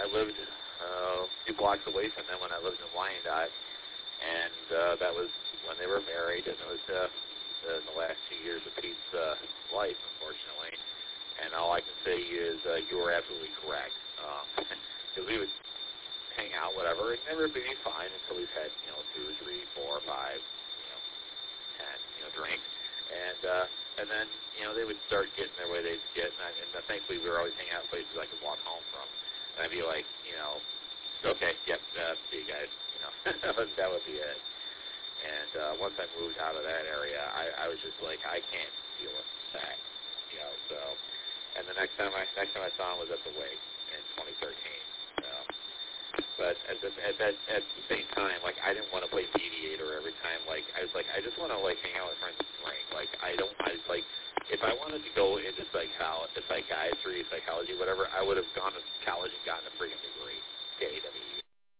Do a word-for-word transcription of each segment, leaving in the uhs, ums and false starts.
I lived uh, a few blocks away from them when I lived in Wyandotte, and uh, that was when they were married, and it was uh, in the last two years of Pete's uh, life, unfortunately. And all I can say is uh, you were absolutely correct. Because um, we would hang out, whatever, and everybody would be fine until we've had, you know, two, three, four, five, you know, ten, you know, drinks. And uh, and then, you know, they would start getting their way they'd get, and, I, and thankfully we were always hanging out in places I could walk home from. And I'd be like, you know, okay, yep, uh, see you guys, you know, that would be it. And uh, once I moved out of that area, I, I was just like, I can't deal with that, you know, so. And the next time I next time I saw him was at the wake in twenty thirteen. So. But at the, at that at the same time, like I didn't want to play mediator every time. Like I was like, I just want to like hang out with friends and drink. Like I don't, I like if I wanted to go into psychology, psychiatry, psychology, whatever, I would have gone to college and gotten a freaking degree. K W U.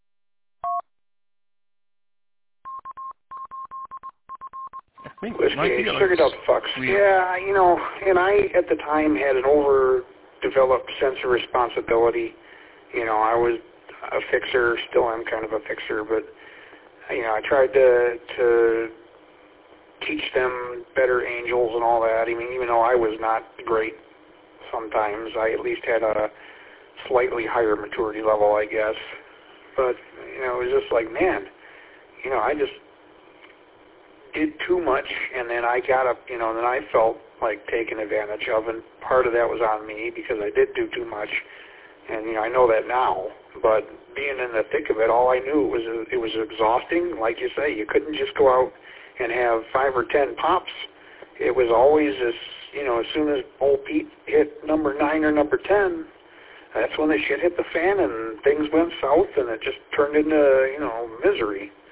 Whiskey, sugared up fucks. Yeah, you know, and I, at the time, had an overdeveloped sense of responsibility. You know, I was a fixer, still am kind of a fixer, but, you know, I tried to to teach them better angels and all that. I mean, even though I was not great sometimes, I at least had a slightly higher maturity level, I guess. But, you know, it was just like, man, you know, I just did too much, and then I got up, you know, and then I felt like taken advantage of, and part of that was on me because I did do too much, and, you know, I know that now, but being in the thick of it, all I knew was it was exhausting. Like you say, you couldn't just go out and have five or ten pops. It was always this, you know, as soon as old Pete hit number nine or number ten, that's when the shit hit the fan and things went south, and it just turned into, you know, misery.